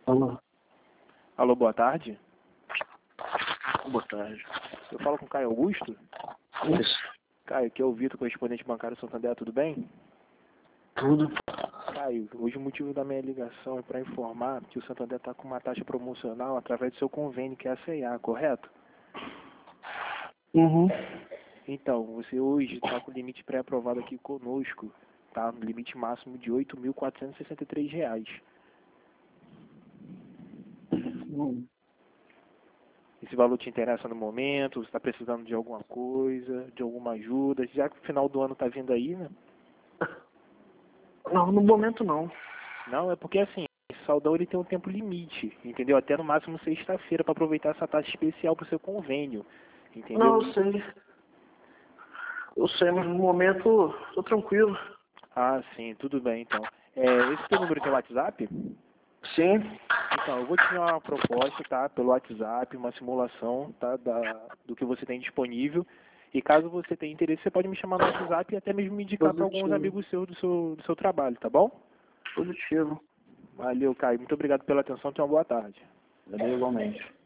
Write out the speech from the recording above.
Alô, Alô, boa tarde. boa tarde. Eu falo com o Caio Augusto. Isso, Caio, aqui é o Vitor, correspondente bancário Santander, tudo bem? tudo. Caio, hoje o motivo da minha ligação é para informar que o Santander está com uma taxa promocional através do seu convênio, que é a C&A, correto? Uhum. Então, você hoje está com o limite pré-aprovado aqui conosco, tá? No limite máximo de R$ 8.463. Esse valor te interessa no momento? Você está precisando de alguma coisa, de alguma ajuda? Já que o final do ano está vindo aí, né? Não, no momento não. Não, é porque assim, esse saldão ele tem um tempo limite, entendeu? Até no máximo sexta-feira para aproveitar essa taxa especial para o seu convênio, Não, entendeu? eu sei. Eu sei, mas no momento tô tranquilo. Ah, sim, tudo bem então. Esse teu número tem WhatsApp? Sim. Então, eu vou te enviar uma proposta, tá? Pelo WhatsApp, uma simulação, tá? Do que você tem disponível. E caso você tenha interesse, você pode me chamar no WhatsApp e até mesmo me indicar para alguns Positivo. amigos seus do seu trabalho, tá bom? Positivo. Valeu, Caio. Muito obrigado pela atenção. Tenha uma boa tarde. Valeu, igualmente.